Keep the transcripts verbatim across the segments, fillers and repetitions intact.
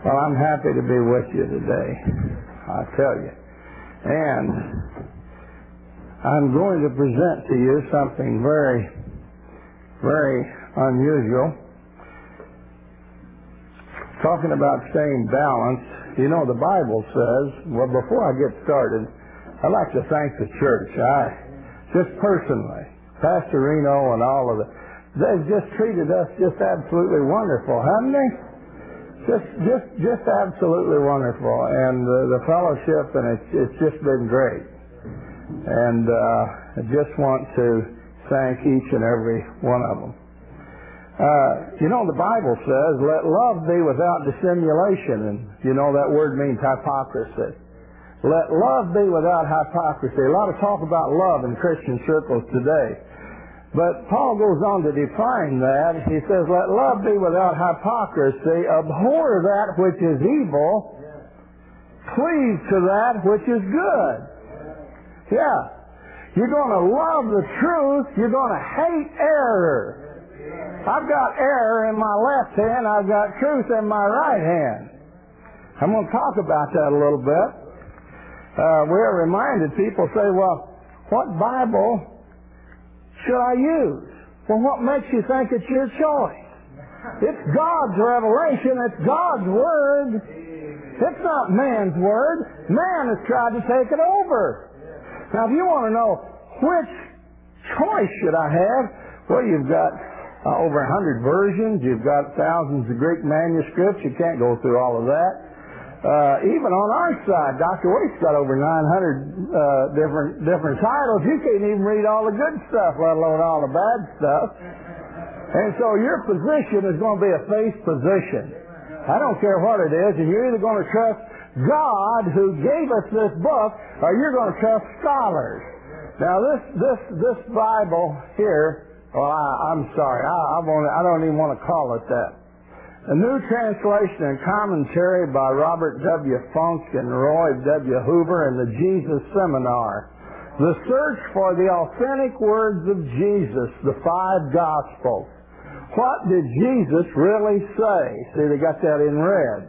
Well, I'm happy to be with you today, I tell you. And I'm going to present to you something very, very unusual. Talking about staying balanced, you know, the Bible says, well, before I get started, I'd like to thank the church. I, just personally, Pastor Reno and all of the, they've just treated us just absolutely wonderful, haven't they? Just, just, just absolutely wonderful, and uh, the fellowship, and it's, it's just been great. And uh, I just want to thank each and every one of them. Uh, you know, the Bible says, let love be without dissimulation, and you know that word means hypocrisy. Let love be without hypocrisy. A lot of talk about love in Christian circles today. But Paul goes on to define that. He says, let love be without hypocrisy, abhor that which is evil, cleave to that which is good. Yeah. You're going to love the truth. You're going to hate error. I've got error in my left hand. I've got truth in my right hand. I'm going to talk about that a little bit. Uh, we're reminded, people say, well, what Bible should I use? Well, what makes you think it's your choice? It's God's revelation. It's God's Word. It's not man's Word. Man has tried to take it over. Now, if you want to know which choice should I have, well, you've got uh, over a hundred versions. You've got thousands of Greek manuscripts. You can't go through all of that. Uh, even on our side, Doctor Waite's got over nine hundred uh, different different titles. You can't even read all the good stuff, let alone all the bad stuff. And so your position is going to be a faith position. I don't care what it is, and you're either going to trust God who gave us this book, or you're going to trust scholars. Now this this this Bible here, well, I, I'm sorry, I, I won't. I don't even want to call it that. A New Translation and Commentary by Robert W. Funk and Roy W. Hoover in the Jesus Seminar. The Search for the Authentic Words of Jesus, the Five Gospels. What did Jesus really say? See, they got that in red.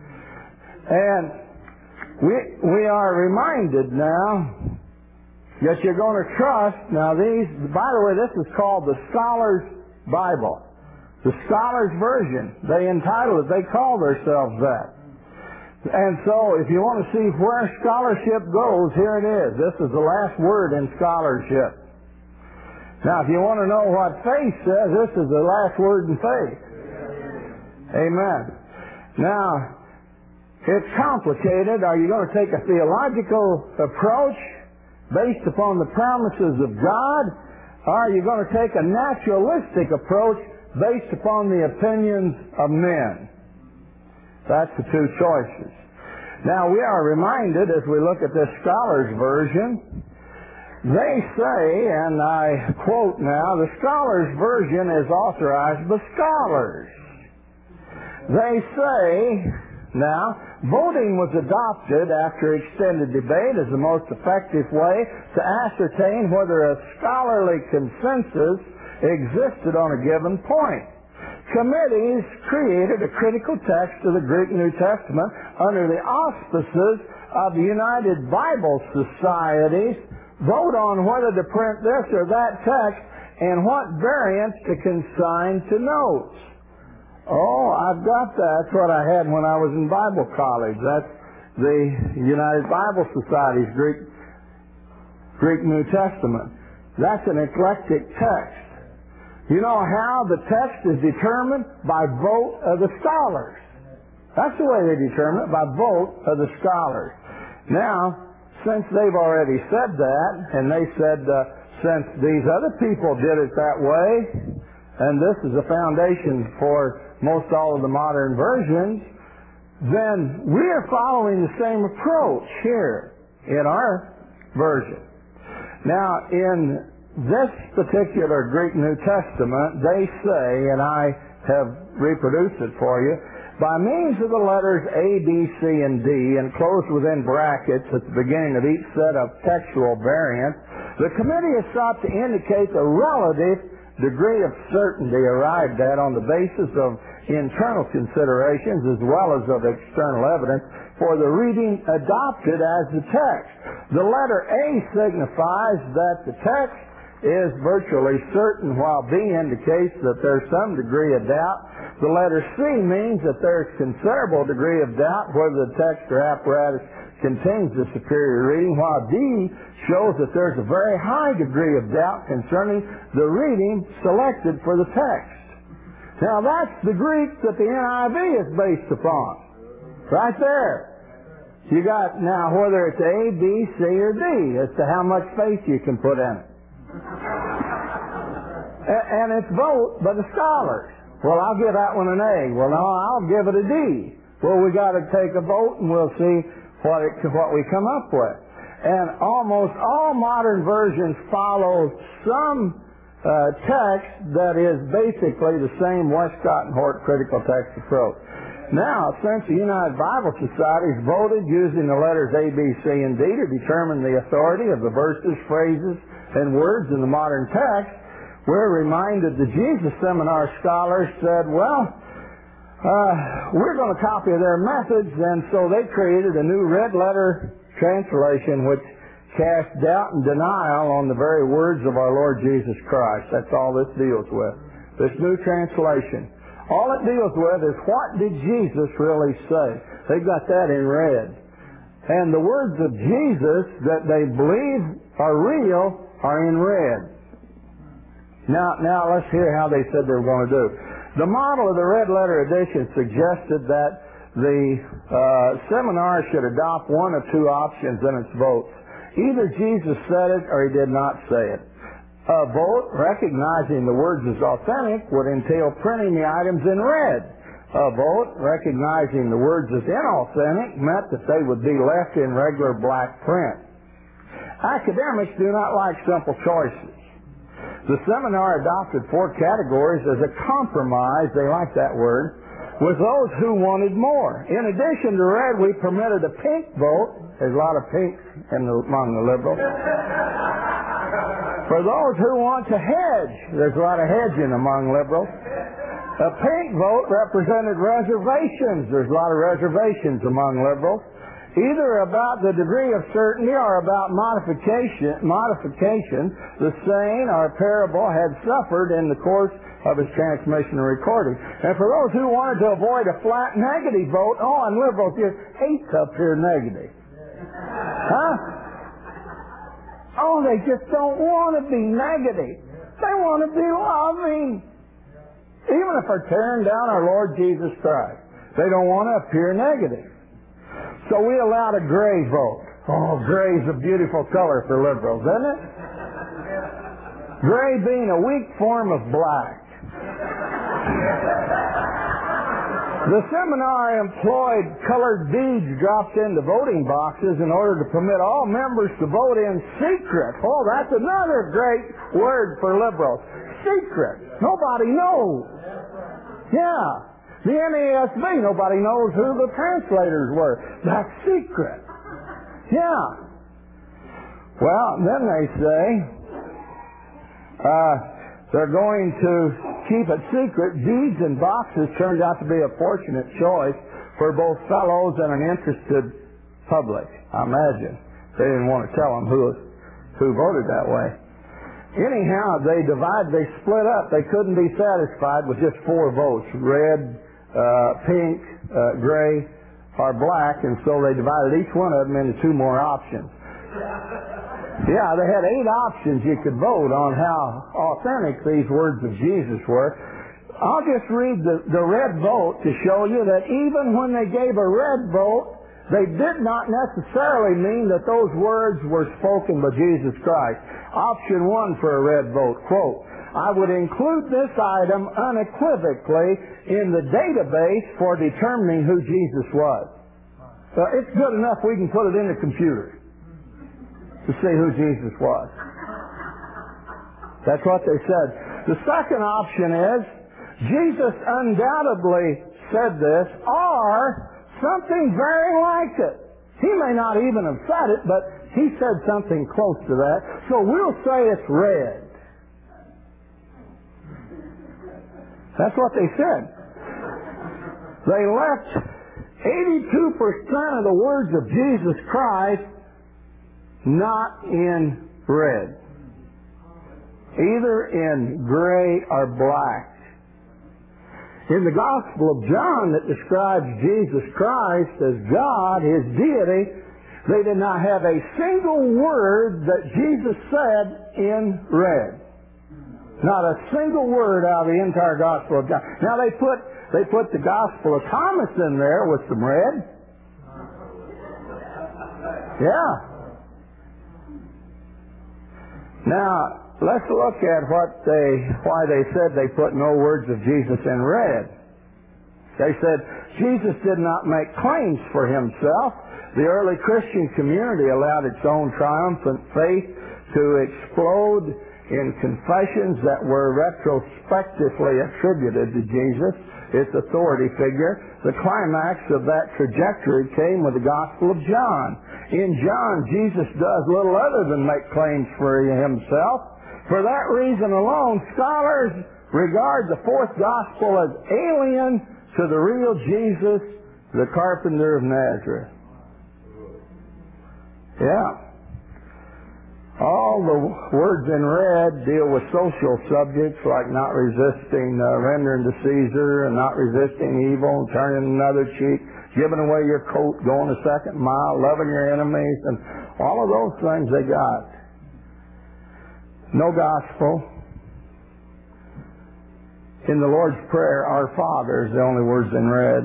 And we, we are reminded now that you're going to trust. Now these, by the way, this is called the Scholar's Bible. The Scholar's Version. They entitle it, they call themselves that. And so, if you want to see where scholarship goes, here it is. This is the last word in scholarship. Now, if you want to know what faith says, this is the last word in faith. Amen. Now, it's complicated. Are you going to take a theological approach based upon the promises of God? Or are you going to take a naturalistic approach based upon the opinions of men? That's the two choices. Now, we are reminded as we look at this Scholar's Version, they say, and I quote now, the Scholar's Version is authorized by scholars. They say, now, voting was adopted after extended debate as the most effective way to ascertain whether a scholarly consensus existed on a given point. Committees created a critical text of the Greek New Testament under the auspices of the United Bible Societies, vote on whether to print this or that text and what variants to consign to notes. Oh, I've got that. That's what I had when I was in Bible college. That's the United Bible Society's Greek, Greek New Testament. That's an eclectic text. You know how the text is determined? By vote of the scholars. That's the way they determine it, by vote of the scholars. Now, since they've already said that, and they said uh, since these other people did it that way, and this is a foundation for most all of the modern versions, then we are following the same approach here in our version. Now, in this particular Greek New Testament, they say, and I have reproduced it for you, by means of the letters A, B, C, and D, enclosed within brackets at the beginning of each set of textual variants, the committee has sought to indicate the relative degree of certainty arrived at on the basis of internal considerations as well as of external evidence for the reading adopted as the text. The letter A signifies that the text is virtually certain, while B indicates that there's some degree of doubt. The letter C means that there's considerable degree of doubt whether the text or apparatus contains the superior reading, while D shows that there's a very high degree of doubt concerning the reading selected for the text. Now that's the Greek that the N I V is based upon. Right there. You got now whether it's A, B, C, or D as to how much faith you can put in it. And it's vote by the scholars. Well, I'll give that one an A. Well, no, I'll give it a D. Well, we got to take a vote and we'll see what it, what we come up with. And almost all modern versions follow some uh, text that is basically the same Westcott and Hort critical text approach. Now, since the United Bible Societies voted using the letters A, B, C, and D to determine the authority of the verses, phrases, and words in the modern text, we're reminded the Jesus Seminar scholars said, well, uh, we're going to copy their methods, and so they created a new red letter translation which cast doubt and denial on the very words of our Lord Jesus Christ. That's all this deals with, this new translation. All it deals with is what did Jesus really say. They've got that in red. And the words of Jesus that they believe are real are in red. Now, now let's hear how they said they were going to do. The model of the red letter edition suggested that the uh, seminar should adopt one of two options in its votes. Either Jesus said it or he did not say it. A vote recognizing the words as authentic would entail printing the items in red. A vote recognizing the words as inauthentic meant that they would be left in regular black print. Academics do not like simple choices. The seminar adopted four categories as a compromise, they like that word, with those who wanted more. In addition to red, we permitted a pink vote. There's a lot of pinks in the, among the liberals. For those who want to hedge, there's a lot of hedging among liberals. A pink vote represented reservations. There's a lot of reservations among liberals, either about the degree of certainty or about modification. Modification, the saying or parable had suffered in the course of its transmission and recording. And for those who wanted to avoid a flat negative vote, oh, and liberals just hate up here negative. Huh? Oh, they just don't want to be negative. They want to be loving. Even if they're tearing down our Lord Jesus Christ, they don't want to appear negative. So we allowed a gray vote. Oh, gray is a beautiful color for liberals, isn't it? Gray being a weak form of black. The seminar employed colored beads dropped into voting boxes in order to permit all members to vote in secret. Oh, that's another great word for liberals. Secret. Nobody knows. Yeah. The N A S B, nobody knows who the translators were. That's secret. Yeah. Well, then they say, uh, they're going to keep it secret. Deeds and boxes turned out to be a fortunate choice for both fellows and an interested public. I imagine they didn't want to tell them who who voted that way. Anyhow, they divided, they split up. They couldn't be satisfied with just four votes: red, uh, pink, uh, gray, or black, and so they divided each one of them into two more options. Yeah, they had eight options you could vote on how authentic these words of Jesus were. I'll just read the, the red vote to show you that even when they gave a red vote, they did not necessarily mean that those words were spoken by Jesus Christ. Option one for a red vote, quote, I would include this item unequivocally in the database for determining who Jesus was. So it's good enough we can put it in the computer to see who Jesus was. That's what they said. The second option is, Jesus undoubtedly said this, or something very like it. He may not even have said it, but he said something close to that. So we'll say it's red. That's what they said. They left eighty-two percent of the words of Jesus Christ not in red, either in gray or black. In the Gospel of John that describes Jesus Christ as God, His deity, they did not have a single word that Jesus said in red. Not a single word out of the entire Gospel of John. Now they put they put the Gospel of Thomas in there with some red. Yeah. Now let's look at what they why they said they put no words of Jesus in red. They said Jesus did not make claims for Himself. The early Christian community allowed its own triumphant faith to explode in confessions that were retrospectively attributed to Jesus, its authority figure. The climax of that trajectory came with the Gospel of John. In John, Jesus does little other than make claims for Himself. For that reason alone, scholars regard the fourth Gospel as alien to the real Jesus, the carpenter of Nazareth. Yeah. All the words in red deal with social subjects like not resisting, uh, rendering to Caesar, and not resisting evil, and turning another cheek, giving away your coat, going a second mile, loving your enemies, and all of those things they got. No gospel. In the Lord's Prayer, Our Father is the only words in red.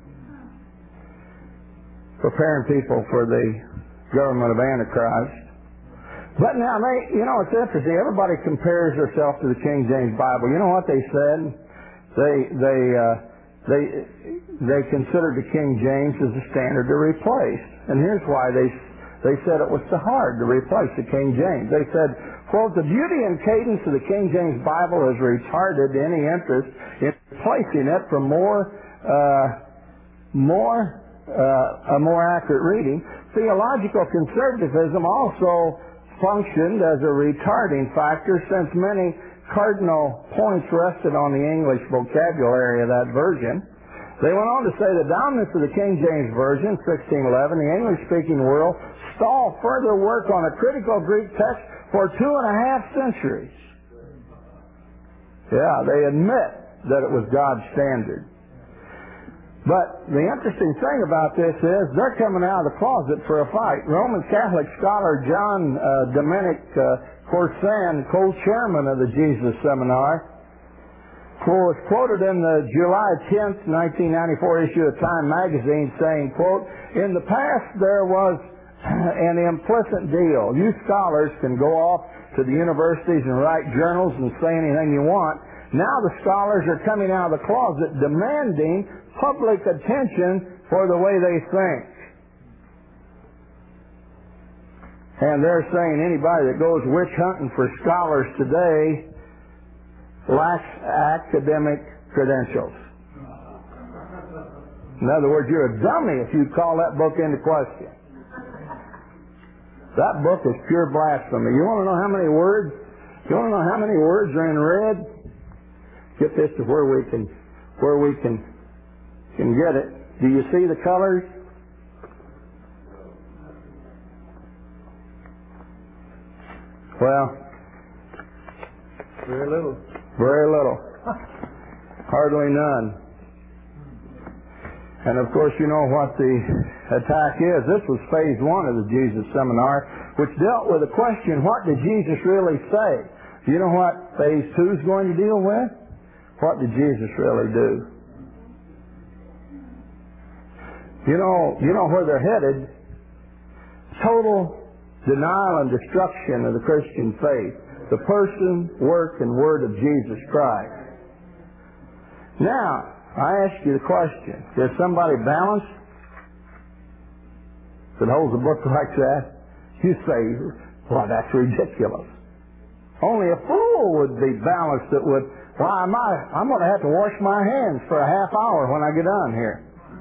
Preparing people for the government of Antichrist. But now, they, you know, it's interesting. Everybody compares themselves to the King James Bible. You know what they said? They they uh, they they considered the King James as a standard to replace. And here's why they they said it was so hard to replace the King James. They said, quote, the beauty and cadence of the King James Bible has retarded any interest in replacing it for more uh, more uh, a more accurate reading. Theological conservatism also functioned as a retarding factor since many cardinal points rested on the English vocabulary of that version. They went on to say the dominance of the King James Version, sixteen eleven, the English-speaking world, stalled further work on a critical Greek text for two and a half centuries. Yeah, they admit that it was God's standard. But the interesting thing about this is they're coming out of the closet for a fight. Roman Catholic scholar John uh, Dominic uh, Corsan, co-chairman of the Jesus Seminar, was quoted in the July tenth, nineteen ninety-four issue of Time magazine saying, quote, in the past there was an implicit deal. You scholars can go off to the universities and write journals and say anything you want. Now the scholars are coming out of the closet demanding public attention for the way they think. And they're saying anybody that goes witch hunting for scholars today lacks academic credentials. In other words, you're a dummy if you call that book into question. That book is pure blasphemy. You want to know how many words? You want to know how many words are in red? Get this to where we can, where we can, can get it. Do you see the colors? Well, very little. Very little. Hardly none. And of course, you know what the attack is. This was phase one of the Jesus Seminar, which dealt with the question, what did Jesus really say? Do you know what phase two is going to deal with? What did Jesus really do? You know, you know where they're headed? Total denial and destruction of the Christian faith. The person, work, and word of Jesus Christ. Now, I ask you the question, is somebody balanced that holds a book like that? You say, well, that's ridiculous. Only a fool would be balanced that would, why am I, I'm going to have to wash my hands for a half hour when I get on here.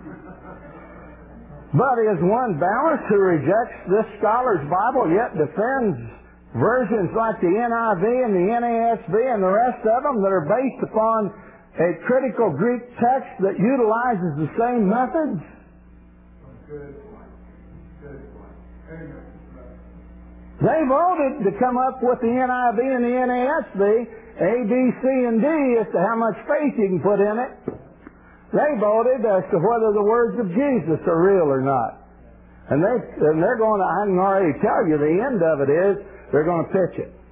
But is one balanced who rejects this scholar's Bible yet defends versions like the N I V and the N A S B and the rest of them that are based upon a critical Greek text that utilizes the same methods? Good point. Good point. Amen. They voted to come up with the N I V and the N A S B, A, B, C, and D as to how much faith you can put in it. They voted as to whether the words of Jesus are real or not. And, they, and they're going to, I can already tell you, the end of it is they're going to pitch it.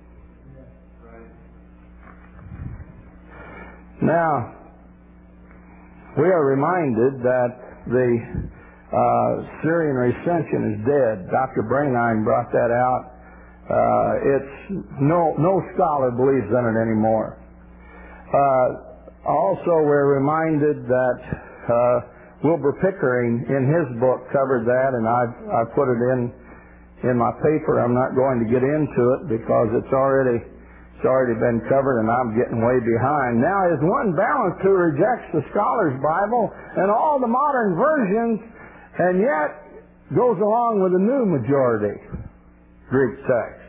Now, we are reminded that the uh, Syrian recension is dead. Doctor Brainine brought that out. Uh, it's no no scholar believes in it anymore. Uh, also, we're reminded that uh, Wilbur Pickering, in his book, covered that, and I've I put it in in my paper. I'm not going to get into it because it's already. It's already been covered and I'm getting way behind. Now, is one balanced who rejects the Scholar's Bible and all the modern versions and yet goes along with the new majority Greek text?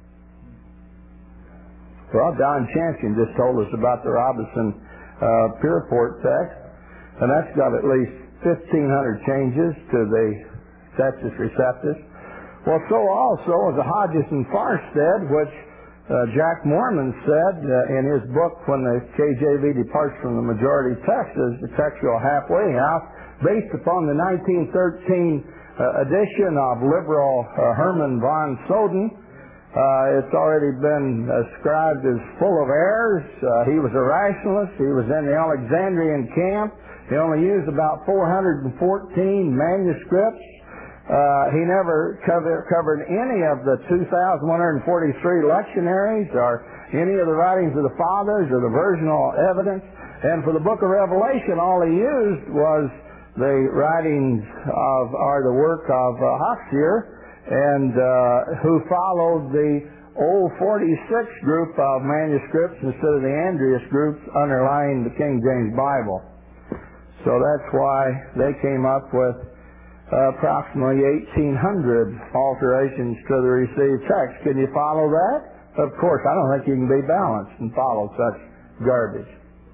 Well, Don Champion just told us about the Robinson uh, Pierpont text, and that's got at least fifteen hundred changes to the Textus Receptus. Well, so also is the Hodges and Farstead, which Uh, Jack Mormon said uh, in his book, When the K J V Departs from the Majority Text, is the Textual Halfway House, based upon the nineteen thirteen uh, edition of liberal uh, Herman von Soden. Uh, it's already been ascribed as full of errors. Uh, he was a rationalist. He was in the Alexandrian camp. He only used about four hundred fourteen manuscripts. Uh, he never cover, covered any of the two thousand one hundred forty-three lectionaries or any of the writings of the fathers or the virginal evidence. And for the book of Revelation, all he used was the writings of, or the work of uh, Hoxier, and uh, who followed the old forty-six group of manuscripts instead of the Andreas groups underlying the King James Bible. So that's why they came up with Uh, approximately eighteen hundred alterations to the received text. Can you follow that? Of course, I don't think you can be balanced and follow such garbage.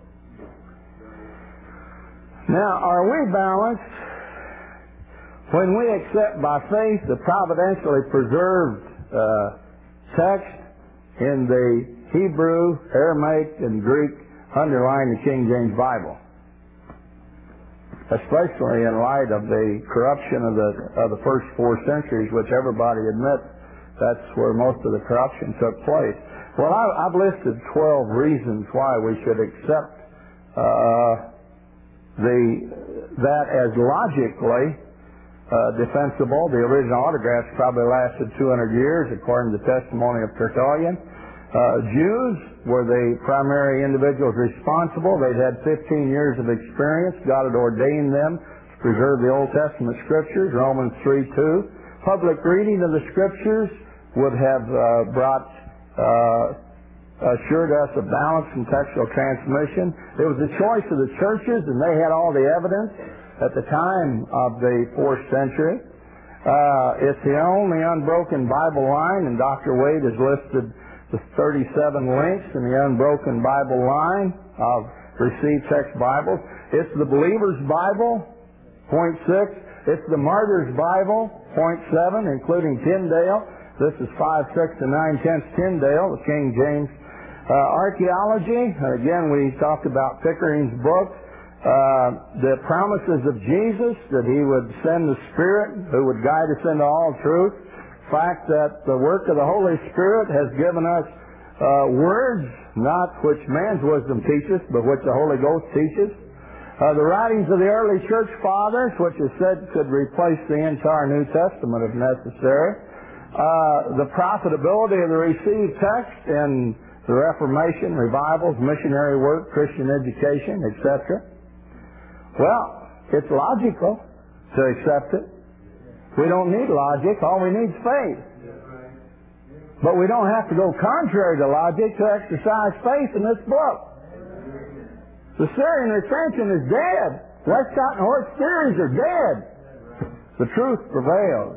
Now, are we balanced when we accept by faith the providentially preserved uh, text in the Hebrew, Aramaic, and Greek underlying the King James Bible? Especially in light of the corruption of the of the first four centuries, which everybody admits that's where most of the corruption took place. Well, I, I've listed twelve reasons why we should accept uh, the that as logically uh, defensible. The original autographs probably lasted two hundred years, according to the testimony of Tertullian. Uh, Jews were the primary individuals responsible. They'd had fifteen years of experience. God had ordained them to preserve the Old Testament Scriptures, Romans three two. Public reading of the Scriptures would have uh, brought, uh, assured us of balance and textual transmission. It was the choice of the churches, and they had all the evidence at the time of the fourth century. Uh, it's the only unbroken Bible line, and Doctor Wade has listed the thirty-seven links in the unbroken Bible line of received text Bibles. It's the Believer's Bible, point six. It's the Martyr's Bible, point seven, including Tyndale. This is five, six, and nine tenths Tyndale, the King James. Uh, archaeology, again, we talked about Pickering's book. Uh, the promises of Jesus, that He would send the Spirit who would guide us into all truth. Fact that the work of the Holy Spirit has given us uh, words, not which man's wisdom teaches, but which the Holy Ghost teaches. Uh, the writings of the early church fathers, which is said could replace the entire New Testament if necessary. Uh, the profitability of the received text in the Reformation, revivals, missionary work, Christian education, et cetera. Well, it's logical to accept it. We don't need logic. All we need is faith. But we don't have to go contrary to logic to exercise faith in this book. The Syrian recension is dead. Westcott and Hort's theories are dead. The truth prevails.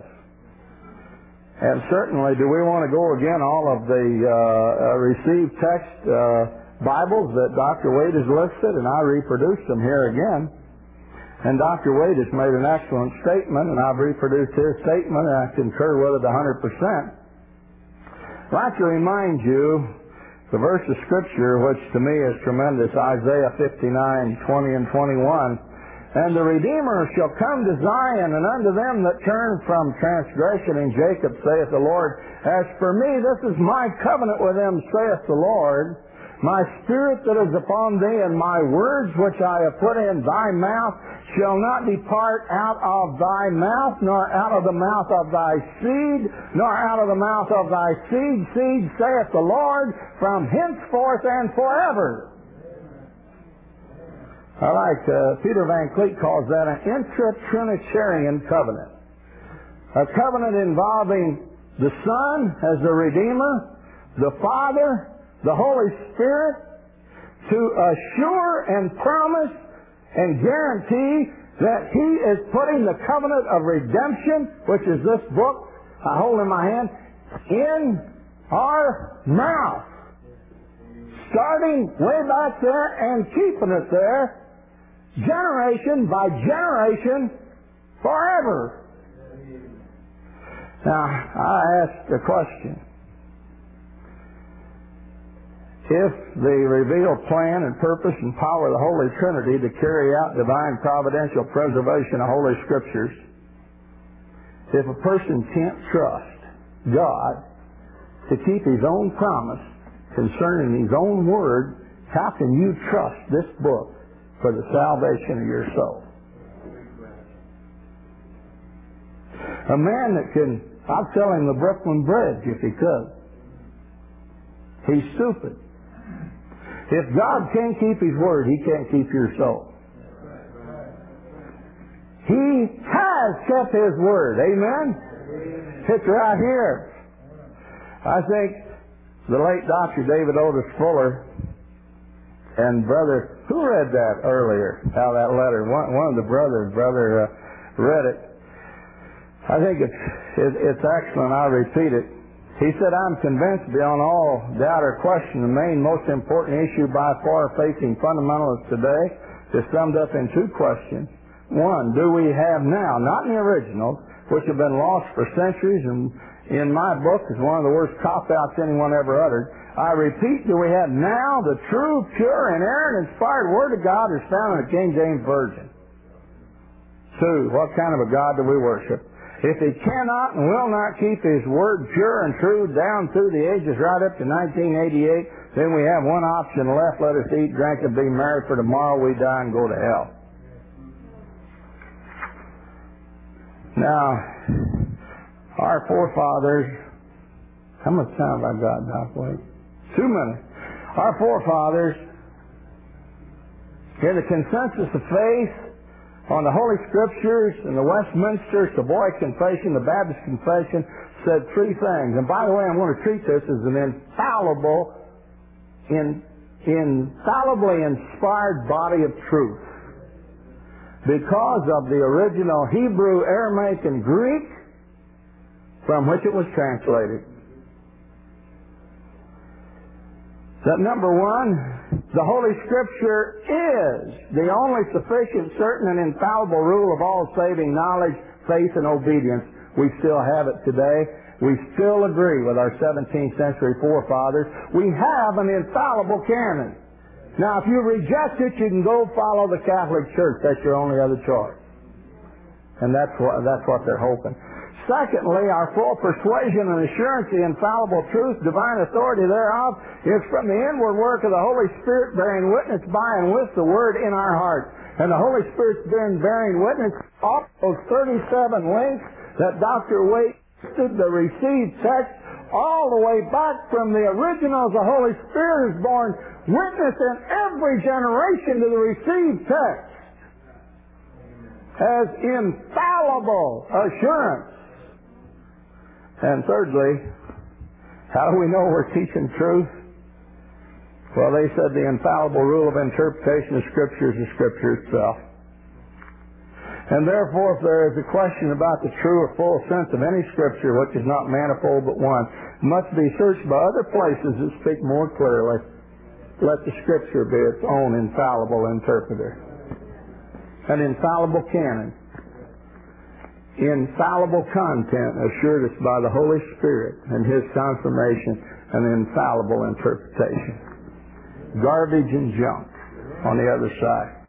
And certainly, do we want to go again all of the uh, uh, received text uh, Bibles that Doctor Wade has listed, and I reproduced them here again. And Doctor Wade has made an excellent statement, and I've reproduced his statement, and I concur with it one hundred percent. I'd like to remind you the verse of Scripture, which to me is tremendous, Isaiah fifty-nine, twenty and twenty-one. And the Redeemer shall come to Zion, and unto them that turn from transgression in Jacob, saith the Lord. As for me, this is my covenant with them, saith the Lord. My spirit that is upon thee, and my words which I have put in thy mouth, shall not depart out of thy mouth, nor out of the mouth of thy seed, nor out of the mouth of thy seed, seed, saith the Lord, from henceforth and forever. I like, uh, Peter Van Cleet calls that an intra-Trinitarian covenant. A covenant involving the Son as the Redeemer, the Father, the Holy Spirit, to assure and promise and guarantee that He is putting the covenant of redemption, which is this book I hold in my hand, in our mouth. Starting way back there and keeping it there, generation by generation, forever. Now, I ask a question. If the revealed plan and purpose and power of the Holy Trinity to carry out divine providential preservation of Holy Scriptures, if a person can't trust God to keep His own promise concerning His own Word, how can you trust this book for the salvation of your soul? A man that can, I'd sell him the Brooklyn Bridge if he could. He's stupid. If God can't keep His Word, He can't keep your soul. He has kept His Word. Amen? It's right here. I think the late Doctor David Otis Fuller and brother, who read that earlier, out of that letter? One, one of the brothers, brother, uh, read it. I think it's, it, it's excellent. I'll repeat it. He said, I'm convinced beyond all doubt or question the main most important issue by far facing fundamentalists today is summed up in two questions. One, do we have now, not in the originals, which have been lost for centuries and in my book is one of the worst cop-outs anyone ever uttered. I repeat, do we have now the true, pure, inerrant, inspired Word of God as found in the King James Version? Two, what kind of a God do we worship? If He cannot and will not keep His Word pure and true down through the ages right up to nineteen eighty-eight, then we have one option left. Let us eat, drink, and be merry, for tomorrow we die and go to hell. Now, our forefathers, how much time have I got, Doc Wade? Two minutes. Our forefathers, in the consensus of faith on the Holy Scriptures and the Westminster Savoy Confession, the Baptist Confession, said three things. And by the way, I'm going to treat this as an infallible, in, infallibly inspired body of truth. Because of the original Hebrew, Aramaic, and Greek from which it was translated. That number one, the Holy Scripture is the only sufficient, certain, and infallible rule of all saving knowledge, faith, and obedience. We still have it today. We still agree with our seventeenth century forefathers. We have an infallible canon. Now, if you reject it, you can go follow the Catholic Church. That's your only other choice. And that's what, that's what they're hoping. Secondly, our full persuasion and assurance, the infallible truth, divine authority thereof, is from the inward work of the Holy Spirit bearing witness by and with the Word in our hearts. And the Holy Spirit's been bearing witness all those thirty-seven links that Doctor Wade listed, the received text, all the way back from the originals. The Holy Spirit is born witness in every generation to the received text as infallible assurance. And thirdly, how do we know we're teaching truth? Well, they said the infallible rule of interpretation of Scripture is the Scripture itself. And therefore, if there is a question about the true or full sense of any Scripture, which is not manifold but one, must be searched by other places that speak more clearly. let the Scripture be its own infallible interpreter. An infallible canon. Infallible content assured us by the Holy Spirit and His confirmation, an infallible interpretation. Garbage and junk on the other side.